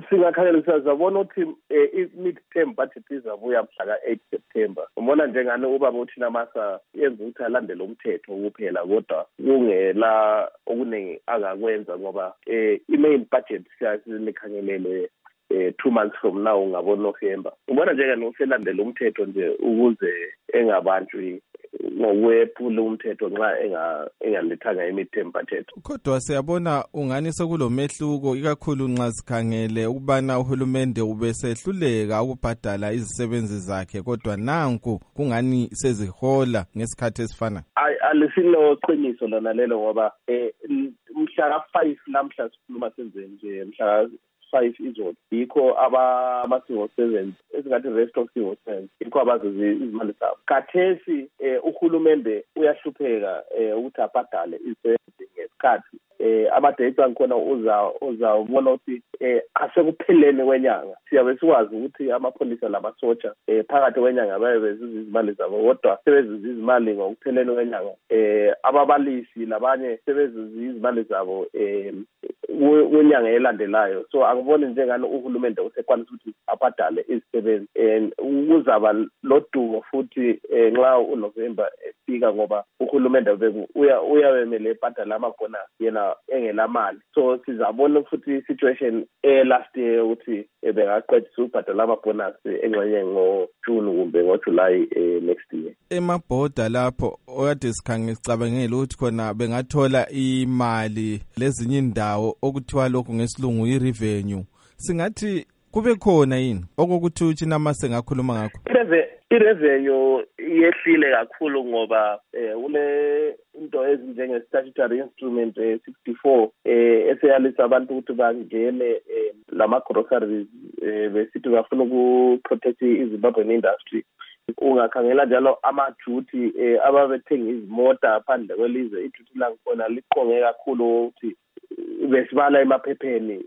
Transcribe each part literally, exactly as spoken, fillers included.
Singakhangela sizabona ukuthi i-mid-term budget izabuya mhla ka-eight September. Ubona njengani ubaba uThina Masa yenza ukuthi alandele umthetho kuphela kodwa kungela okuningi angakwenza ngoba eh i-main budget siyasikhangelele eh two months from now ngabo November. Ubona njengani uselandela umthetho nje ukuze engabanjwi ngokwephula umthetho nxa enga engalethanga i-mid-term budget. Kodwa siyabona ungani sekulomehluko ikakhulu nxa sikhangele ukubana uhulumende ubesehluleka ukubhadala izisebenzi zakhe kodwa nanku kungani sezihola ngesikhathi esifana. Alisilo qiniso lona lelo ngoba eh mhla ka five namhla sikhuluma senzeni nje mhla five izolo yikho ama-civil servants esingathi rest of civil servants yikho abazuze izimali zabo. Khathesi uhulumende uyahlupheka ukuthi abhadale izisebenzi ngesikhathi ama-dates angikhona uza uzawubona ukuthi asekupheleni kwenyanga siyabe sikwazi ukuthi amapholisa lamasotsha phakathi kwenyanga baye bezuza izimali zabo kodwa sebezuza izimali ngokupheleni kwenyanga ababalisi labanye sebezuza izimali zabo kwenyanga elandelayo. So angiboni njengani uhulumende usekwanisa ukuthi abhadale izisebenzi and kuzaba lodumo futhi nxa uNovember efika ngoba uhulumende uya uyawemele ebhadala amabhona yena engelamali. So sizabona futhi situation last year ukuthi bengaqedisa ukubhadala amabonus engxenye ngoJune kumbe ngoJuly next year. Emabhoda lapho okade sikhange sicabangela ukuthi khona bengathola imali lezinye indawo okuthiwa lokhu ngesilungu i-revenue. Singathi kube khona yini okokuthi uThina Masa ngakhuluma ngakho? I-revenue yehlile kakhulu ngoba kule into ezinjenge statutory instrument sixty-four eseyalisa abantu ukuthi bangene lama groceries besithi bafuna ukuprotect iZimbabwean industry. Ungakhangela njalo ama-duty ababethenga izimota phandle kwelizwe i-duty langikhona liqonge kakhulu ukuthi besibala emaphepheni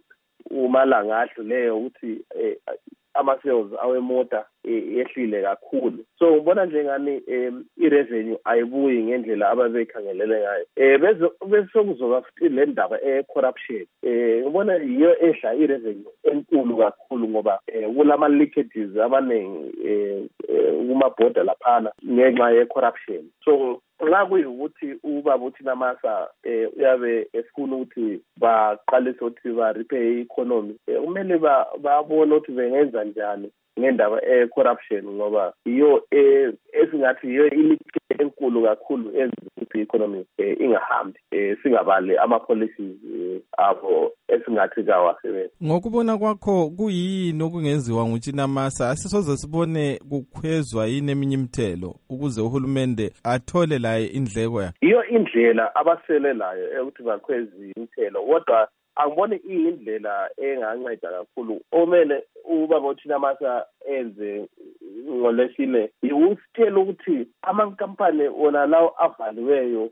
umalanga adluleyo ukuthi ama-sales awemota yehlile kakhulu. So ubona njengani i-revenue ayibuyi ngendlela ababekhangelele ngayo. Eh bese kuzoba futhi le ndaba e-corruption. Eh ubona yiyo ehla i-revenue enkulu kakhulu ngoba kulama leakages abaningi kumabhoda laphana ngenxa ye-corruption. So la kuyukuthi ubaba uThina Masa uyabe efuna ukuthi baqalise ukuthi ba repay economy kumele babone ukuthi bengenza njani ngendaba e-corruption ngoba iyo esingathi iyo ilike enkulu kakhulu ezithi economy ingahambi singabali ama-policies abo esingathi kawasebenza. Ngokubona kwakho kuyini okungenziwa nguThina Masa asisoze sibone kukhwezwa yini eminye imithelo ukuze uhulumende athole laye indleko yakhe? Iyo indlela abaselelayo ukuthi bakhwezi imithelo kodwa angiboni iyindlela enganceda kakhulu. Omele ubaba uThina Masa enze ngolesine usitshela ukuthi amankampani wona lawo avaliweyo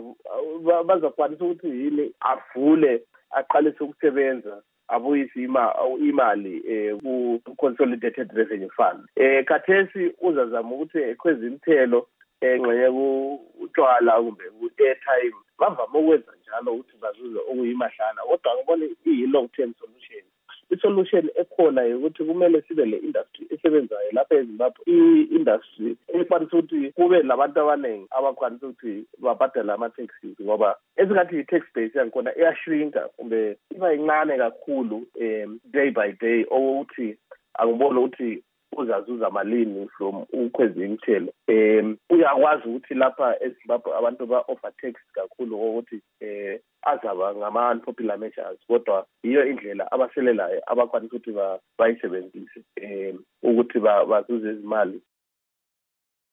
bazakwanisa ukuthi yini avule aqalise ukusebenza abuyise imali ku-Consolidated Revenue Fund. Khathesi uzazama ukuthi ekhweza imithelo engxenye kutshwala kumbe ku-airtime bavama ukwenza njalo ukuthi bazuze okuyimahlana kodwa ngibona iyi-long term solution. I-solution ekhona ukuthi kumele sibe le-industry esebenzayo lapha eZimbabwe, i-industry ekwanisa ukuthi kube labantu abaningi abakwanisa ukuthi babhadale ama-taxes ngoba esingathi i-tax base yangikhona iyashrinka kumbe iba incane kakhulu um day by day okokuthi angibona ukuthi uzazuza malini from ukhweza imithelo. Um uyakwazi ukuthi lapha eZimbabwe abantu ba-offer tax kakhulu ukuthi um azaba ngama-unpopular measures kodwa yiyo indlela abaselelayo abakwanisa ukuthi bayisebenzise um ukuthi bazuze izimali